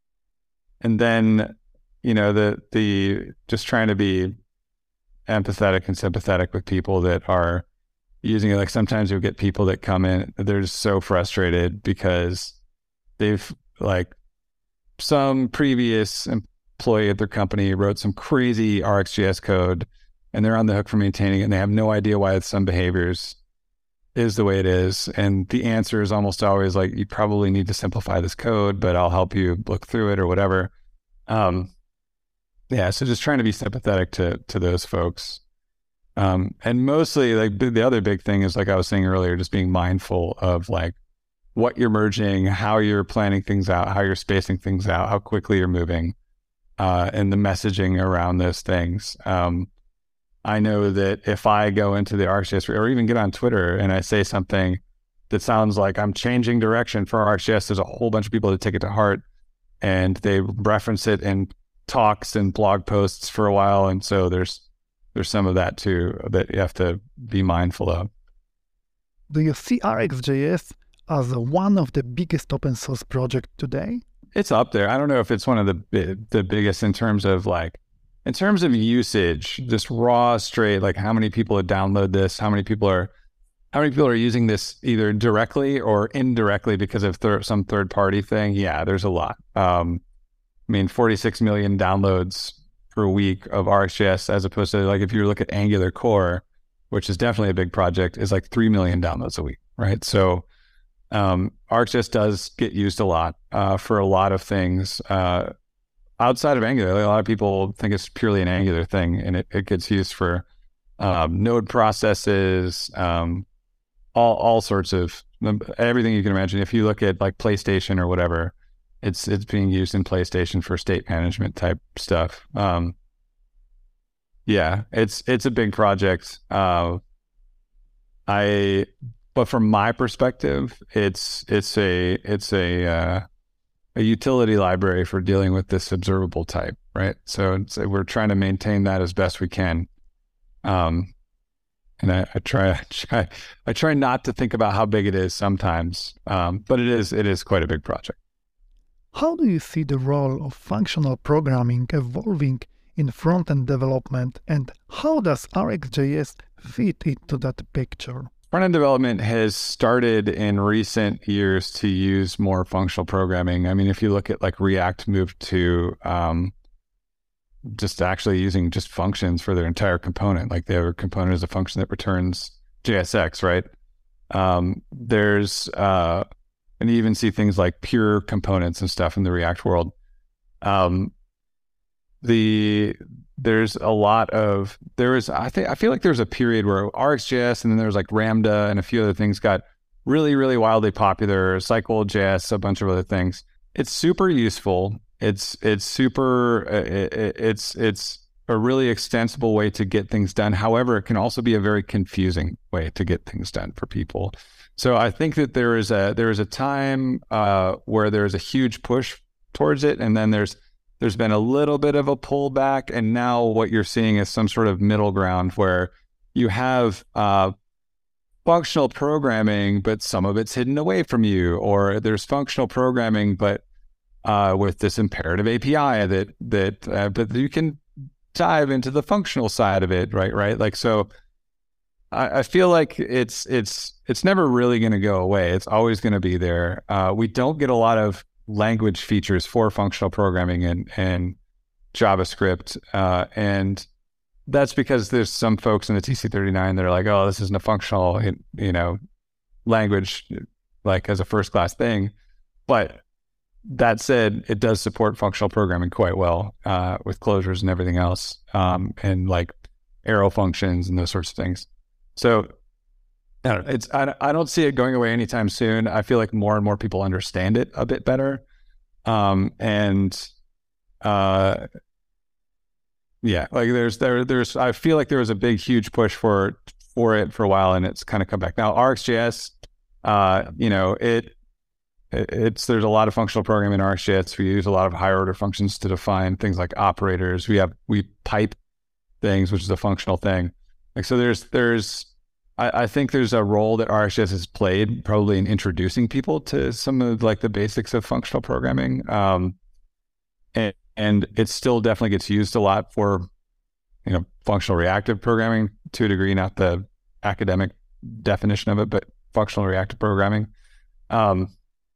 And then, you know, the, the, just trying to be empathetic and sympathetic with people that are using it. Like sometimes you'll get people that come in, they're just so frustrated because they've like some previous employee at their company wrote some crazy RxJS code and they're on the hook for maintaining it and they have no idea why some behaviors is the way it is. And the answer is almost always like, you probably need to simplify this code, but I'll help you look through it or whatever. Um, yeah. So just trying to be sympathetic to, to those folks. Um, and mostly like the other big thing is, like I was saying earlier, just being mindful of like what you're merging, how you're planning things out, how you're spacing things out, how quickly you're moving, uh, and the messaging around those things. Um, I know that if I go into the RxJS or even get on Twitter and I say something that sounds like I'm changing direction for RxJS, there's a whole bunch of people that take it to heart and they reference it in talks and blog posts for a while. And so there's there's some of that too that you have to be mindful of. Do you see RxJS as one of the biggest open source projects today? It's up there. I don't know if it's one of the the biggest in terms of like, in terms of usage, just raw, straight, like how many people have downloaded this, how many people are, how many people are using this either directly or indirectly because of th- some third party thing. Yeah, there's a lot. Um, I mean, forty-six million downloads per week of RxJS, as opposed to like, if you look at Angular Core, which is definitely a big project, is like three million downloads a week, right? So um, RxJS does get used a lot uh, for a lot of things. Uh, Outside of Angular, like a lot of people think it's purely an Angular thing, and it, it gets used for um, node processes, um, all all sorts of everything you can imagine. If you look at like PlayStation or whatever, it's it's being used in PlayStation for state management type stuff. Um, yeah, it's it's a big project. Uh, I, but from my perspective, it's it's a it's a uh, a utility library for dealing with this observable type, right? So it's, we're trying to maintain that as best we can. Um, and I, I try, I try, I try not to think about how big it is sometimes, um, but it is, it is quite a big project. How do you see the role of functional programming evolving in front-end development, and how does RxJS fit into that picture? Front-end development has started in recent years to use more functional programming. I mean, if you look at like React moved to um, just actually using just functions for their entire component. Like their component is a function that returns J S X, right? Um, there's, uh, and you even see things like pure components and stuff in the React world. Um, the there's a lot of there is I think I feel like there's a period where RxJS and then there's like Ramda and a few other things got really really wildly popular. Cycle.js, a bunch of other things. It's super useful. It's it's super it, it, it's it's a really extensible way to get things done. However, it can also be a very confusing way to get things done for people. So I think that there is a there is a time uh, where there's a huge push towards it, and then there's there's been a little bit of a pullback, and now what you're seeing is some sort of middle ground where you have uh, functional programming, but some of it's hidden away from you, or there's functional programming, but uh, with this imperative A P I that that uh, but you can dive into the functional side of it, right? Right, like so. I feel like it's it's it's never really going to go away. It's always going to be there. Uh, we don't get a lot of language features for functional programming in, in JavaScript, uh, and that's because there's some folks in the T C thirty-nine that are like, "Oh, this isn't a functional, you know, language, like as a first-class thing." But that said, it does support functional programming quite well uh, with closures and everything else, um, and like arrow functions and those sorts of things. So I don't know, it's, I, I don't see it going away anytime soon. I feel like more and more people understand it a bit better. Um, and uh, yeah, like there's, there, there's, I feel like there was a big, huge push for, for it for a while, and it's kind of come back. Now, RxJS, uh, you know, it, it, it's, there's a lot of functional programming in RxJS. We use a lot of higher order functions to define things like operators. We have, we pipe things, which is a functional thing. Like, so there's, there's, I, I think there's a role that RxJS has played probably in introducing people to some of like the basics of functional programming. Um, and, and it still definitely gets used a lot for, you know, functional reactive programming to a degree, not the academic definition of it, but functional reactive programming. Um,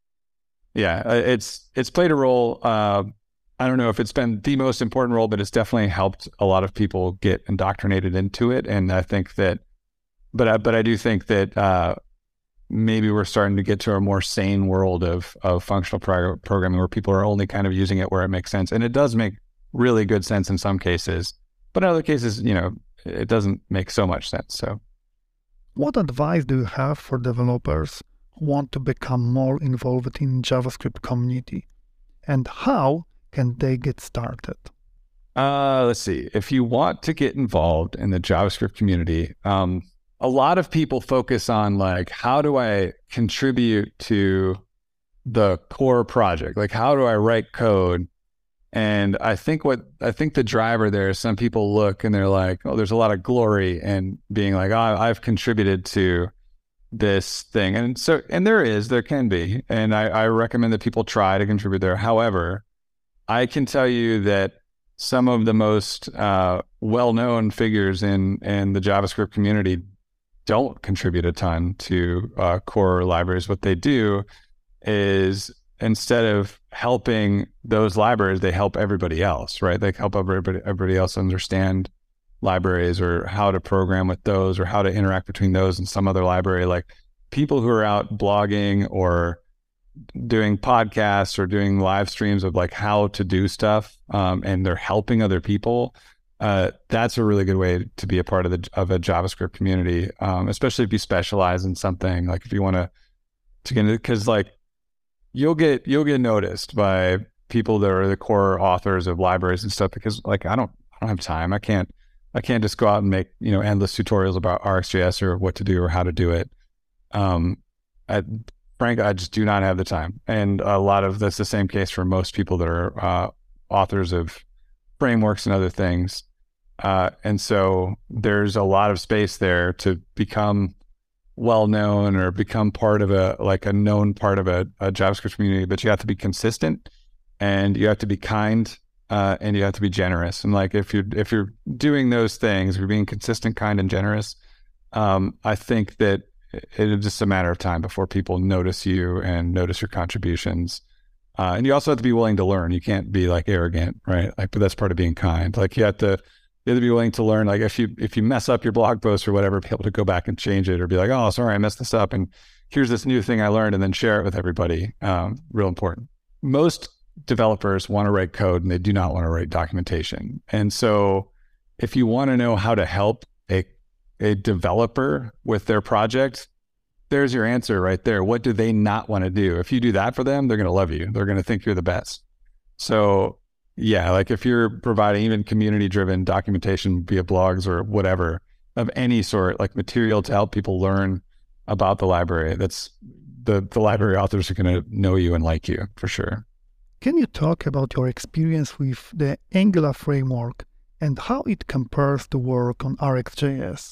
yeah, it's, it's played a role. Uh, I don't know if it's been the most important role, but it's definitely helped a lot of people get indoctrinated into it. And I think that, but I, but I do think that uh, maybe we're starting to get to a more sane world of of functional pro- programming where people are only kind of using it where it makes sense. And it does make really good sense in some cases, but in other cases, you know, it doesn't make so much sense. So what advice do you have for developers who want to become more involved in JavaScript community, and how can they get started? Uh, let's see. If you want to get involved in the JavaScript community, um, a lot of people focus on like, how do I contribute to the core project? Like, how do I write code? And I think what, I think the driver there is some people look and they're like, oh, there's a lot of glory in being like, oh, I've contributed to this thing. And so, and there is, there can be, and I, I recommend that people try to contribute there. However, I can tell you that some of the most uh, well-known figures in, in the JavaScript community don't contribute a ton to uh, core libraries. What they do is, instead of helping those libraries, they help everybody else, right? They help everybody, everybody else understand libraries or how to program with those or how to interact between those and some other library. Like people who are out blogging or doing podcasts or doing live streams of like how to do stuff, um, and they're helping other people. Uh, that's a really good way to be a part of the of a JavaScript community, um, especially if you specialize in something. Like if you want to to get into, because like you'll get you'll get noticed by people that are the core authors of libraries and stuff. Because like I don't I don't have time. I can't I can't just go out and make you know endless tutorials about RxJS or what to do or how to do it. Um, I, Frank, I just do not have the time. And a lot of that's the same case for most people that are uh, authors of frameworks and other things. Uh, and so there's a lot of space there to become well-known or become part of a, like a known part of a, a JavaScript community, but you have to be consistent and you have to be kind uh, and you have to be generous. And like, if you're, if you're doing those things, if you're being consistent, kind, and generous, um, I think that it's just a matter of time before people notice you and notice your contributions. Uh, and you also have to be willing to learn. You can't be like arrogant, right? Like, but that's part of being kind. Like you have to, you have to be willing to learn. Like if you, if you mess up your blog post or whatever, be able to go back and change it or be like, oh, sorry, I messed this up. And here's this new thing I learned, and then share it with everybody. Um, real important. Most developers want to write code and they do not want to write documentation. And so if you want to know how to help a, a developer with their project, there's your answer right there. What do they not want to do? If you do that for them, they're going to love you. They're going to think you're the best. So yeah, like if you're providing even community-driven documentation via blogs or whatever of any sort, like material to help people learn about the library, that's the, the library authors are going to know you and like you for sure. Can you talk about your experience with the Angular framework and how it compares to work on RxJS?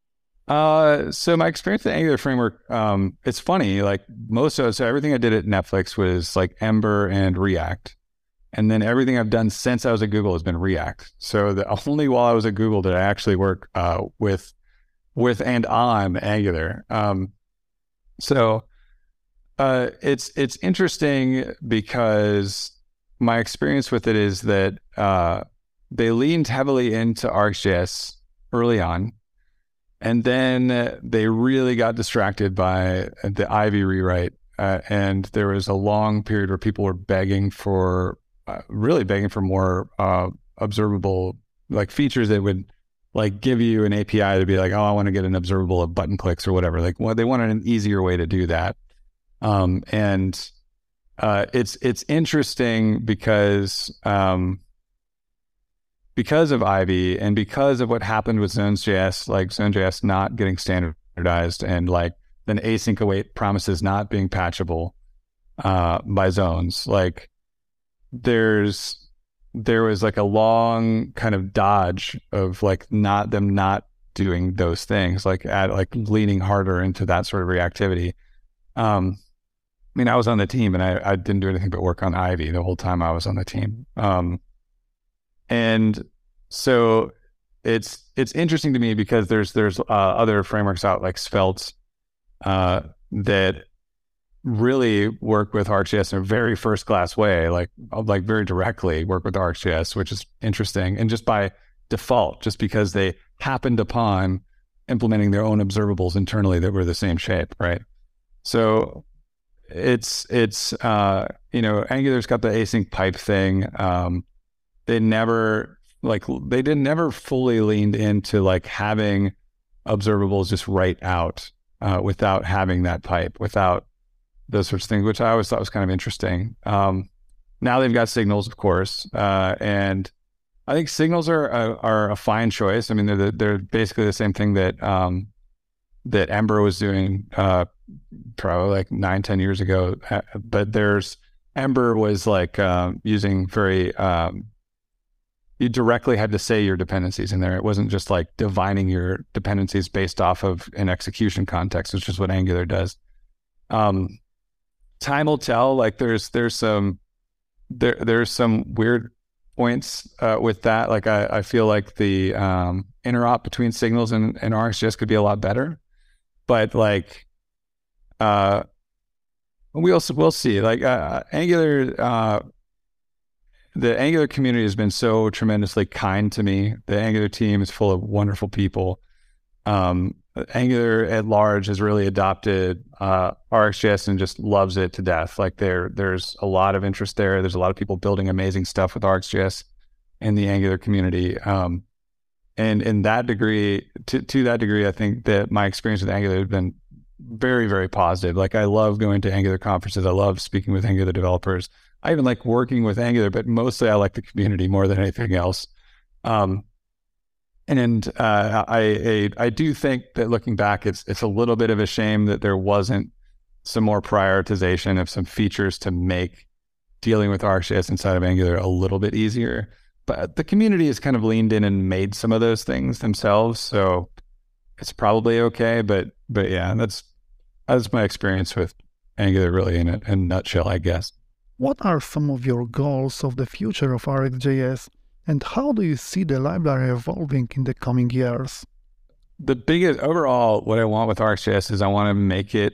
Uh, so my experience with the Angular framework, um, it's funny, like most of, so everything I did at Netflix was like Ember and React. And then everything I've done since I was at Google has been React. So the only while I was at Google did I actually work, uh, with, with and on Angular. Um, so, uh, it's, it's interesting because my experience with it is that, uh, they leaned heavily into RxJS early on. And then they really got distracted by the Ivy rewrite. Uh, and there was a long period where people were begging for, uh, really begging for more uh, observable like features that would like give you an A P I to be like, oh, I want to get an observable of button clicks or whatever. Like, well, they wanted an easier way to do that. Um, and uh, it's it's interesting because um, because of Ivy and because of what happened with Zones.js, like Zones.js not getting standardized and like then async await promises not being patchable uh, by zones, like there's, there was like a long kind of dodge of like not them not doing those things, like at like leaning harder into that sort of reactivity. Um, I mean, I was on the team and I, I didn't do anything but work on Ivy the whole time I was on the team. Um, And so it's it's interesting to me because there's there's uh, other frameworks out like Svelte uh, that really work with RxJS in a very first class way, like like very directly work with RxJS, which is interesting. And just by default, just because they happened upon implementing their own observables internally that were the same shape, right? So it's it's uh, you know, Angular's got the async pipe thing. Um, They never like they did never fully leaned into like having observables just write out uh, without having that pipe, without those sorts of things, which I always thought was kind of interesting. Um, now they've got signals, of course, uh, and I think signals are a, are a fine choice. I mean, they're the, they're basically the same thing that um, that Ember was doing uh, probably like nine, ten years ago. But there's Ember was like uh, using very um, you directly had to say your dependencies in there. It wasn't just like divining your dependencies based off of an execution context, which is what Angular does. Um, time will tell. Like there's there's some there there's some weird points uh, with that. Like I, I feel like the um, interop between signals and, and RxJS could be a lot better. But like uh, we'll we'll see. Like uh, Angular. Uh, The Angular community has been so tremendously kind to me. The Angular team is full of wonderful people. Um, Angular at large has really adopted uh, RxJS and just loves it to death. Like there, there's a lot of interest there. There's a lot of people building amazing stuff with RxJS in the Angular community. Um, and in that degree, to, to that degree, I think that my experience with Angular has been very, very positive. Like I love going to Angular conferences. I love speaking with Angular developers. I even like working with Angular, but mostly I like the community more than anything else. Um, and uh, I, I I do think that looking back, it's it's a little bit of a shame that there wasn't some more prioritization of some features to make dealing with RxJS inside of Angular a little bit easier. But the community has kind of leaned in and made some of those things themselves, so it's probably okay. But but yeah, that's that's my experience with Angular really in a, in a nutshell, I guess. What are some of your goals of the future of RxJS, and how do you see the library evolving in the coming years? The biggest, overall, what I want with RxJS is I want to make it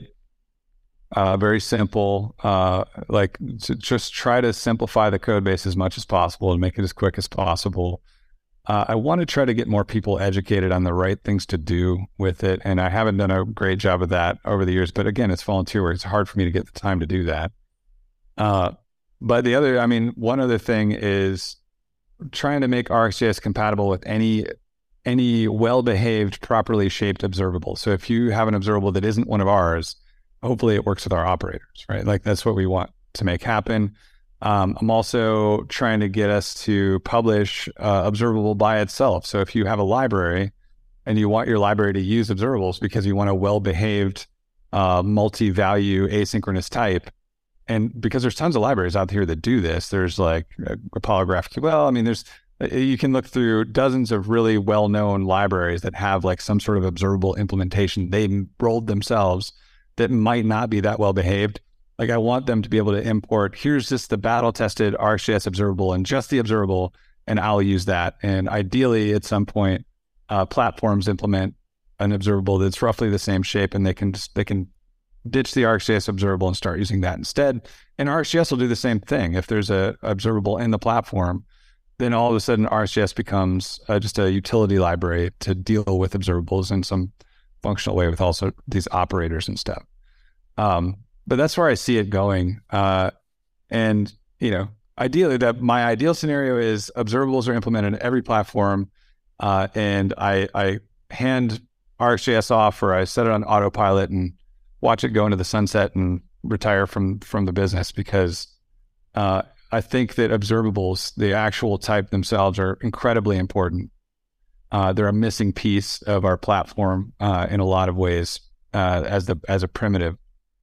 uh, very simple, uh, like to just try to simplify the code base as much as possible and make it as quick as possible. Uh, I want to try to get more people educated on the right things to do with it, and I haven't done a great job of that over the years, but again, it's volunteer work. It's hard for me to get the time to do that. Uh, but the other, I mean, one other thing is trying to make RxJS compatible with any any well-behaved, properly shaped observable. So if you have an observable that isn't one of ours, hopefully it works with our operators, right? Like that's what we want to make happen. Um, I'm also trying to get us to publish uh, observable by itself. So if you have a library and you want your library to use observables because you want a well-behaved uh, multi-value asynchronous type, and because there's tons of libraries out here that do this, there's like Apollo GraphQL. I mean, there's you can look through dozens of really well-known libraries that have like some sort of observable implementation they rolled themselves that might not be that well-behaved. Like I want them to be able to import, here's just the battle-tested RxJS observable and just the observable, and I'll use that. And ideally, at some point, uh, platforms implement an observable that's roughly the same shape, and they can just, they can ditch the RxJS observable and start using that instead. And RxJS will do the same thing. If there's a observable in the platform, then all of a sudden RxJS becomes uh, just a utility library to deal with observables in some functional way with also these operators and stuff. Um, but that's where I see it going. Uh, and, you know, ideally that my ideal scenario is observables are implemented in every platform. Uh, and I, I hand RxJS off, or I set it on autopilot and watch it go into the sunset and retire from, from the business, because, uh, I think that observables, the actual type themselves, are incredibly important. Uh, they're a missing piece of our platform uh, in a lot of ways uh, as the as a primitive.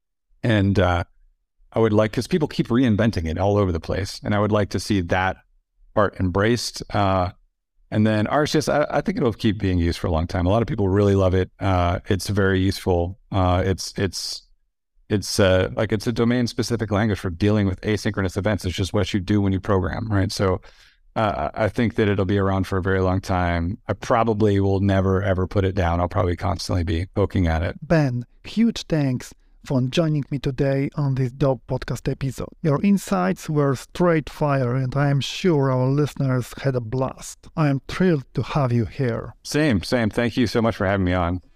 And uh, I would like, because people keep reinventing it all over the place, and I would like to see that part embraced. Uh, and then RxJS, I, I think it'll keep being used for a long time. A lot of people really love it. Uh, it's very useful. Uh, it's it's It's uh, like it's a domain-specific language for dealing with asynchronous events. It's just what you do when you program, right? So uh, I think that it'll be around for a very long time. I probably will never, ever put it down. I'll probably constantly be poking at it. Ben, huge thanks for joining me today on this Dope Podcast episode. Your insights were straight fire, and I am sure our listeners had a blast. I am thrilled to have you here. Same, same. Thank you so much for having me on.